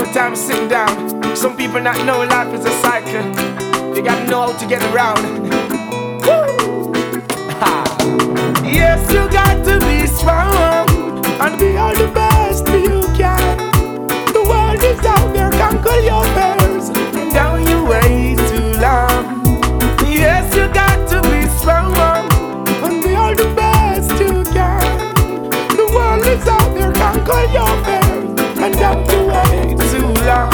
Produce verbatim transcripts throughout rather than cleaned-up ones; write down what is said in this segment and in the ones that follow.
the time sitting down. Some people not know life is a cycle. You gotta know how to get around. Woo! Yes, you got to be strong and be all the best you can. The world is out there, conquer your fears. Down you way too long. Yes, you got to be strong and be all the best you can. The world is out there, conquer your fears. And down you way too long.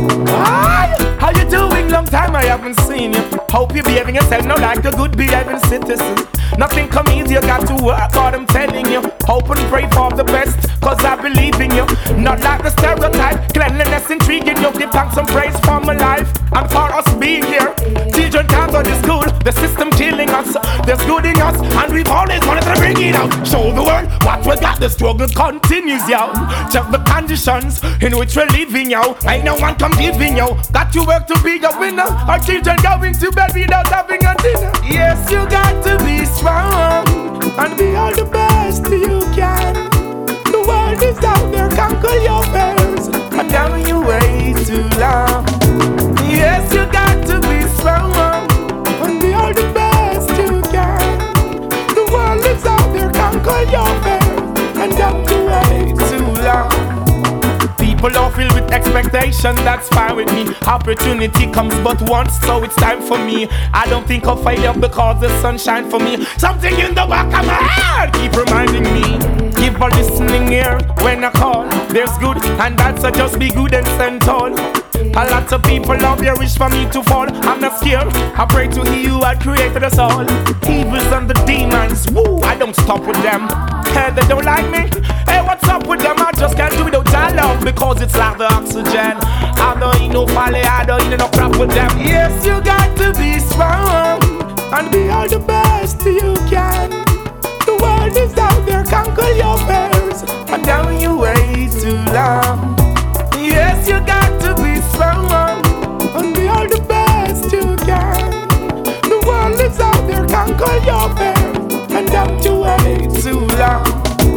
Hi, how you doing? Long time I haven't seen you. Hope you're behaving yourself now like a good behaving citizen. Nothing come easy, you got to work hard, I'm telling you. Hope and pray for the best, cause I believe in you. Not like the stereotype, cleanliness intriguing you. Give thanks and praise for my life and for us being here. Children can't go to school, the system killing us. There's good in us, and we've always wanted to bring it out. Show the world what we got, the struggle continues, yo. Check the conditions in which we're living, yo. Ain't no one come giving, yo. Got to work to be a winner. Our children going to bed without having a dinner. Yes, you got to be strong and be all the best you can. The world is out there, conquer your fears. And down you way too long. Yes, you got to be strong and be all the best you can. The world is out there, conquer your fears. And down you way too long. People are filled with expectation, that's fine with me. Opportunity comes but once, so it's time for me. I don't think of failure because the sun shine for me. Something in the back of my head keep reminding me. Give a listening ear when I call. There's good and bad, so just be good and stand tall. A lot of people love their wish for me to fall. I'm not scared, I pray to He who had created us all. Evils and the demons, woo, I don't stop with them. Hey, they don't like me. Hey, what's up with them? I just can't do without your love, because it's like the oxygen. I don't eat no folly, I don't eat no crap with them. Yes, you got to be strong and be all the best you can. The world is out there, conquer your fears. And down you way too long. Yes, you got to be strong and be all the best you can. The world is out there, conquer your fears. And down you way too long.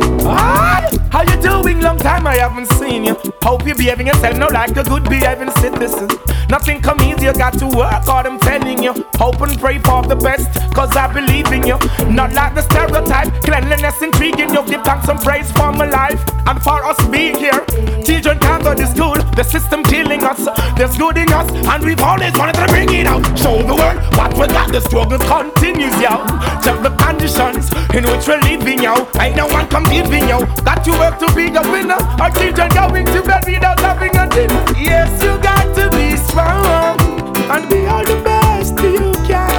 Hi, how you doing? Long time I haven't seen you. Hope you're behaving yourself now like a good behaving citizen. Nothing come easy, you got to work hard, I'm telling you. Hope and pray for the best, cause I believe in you. Not like the stereotype, cleanliness intriguing you. Give thanks and praise for my life and for us being here. Children can't go to school, the system killing us. There's good in us, and we've always wanted to bring it out. Show the world what we got, the struggle continues, yo. Check the conditions in which we're living, yo. Ain't no one come giving, yo. Got to work to be a winner. Our children going to bed without having a dinner. Yes, you got to be strong and be all the best you can.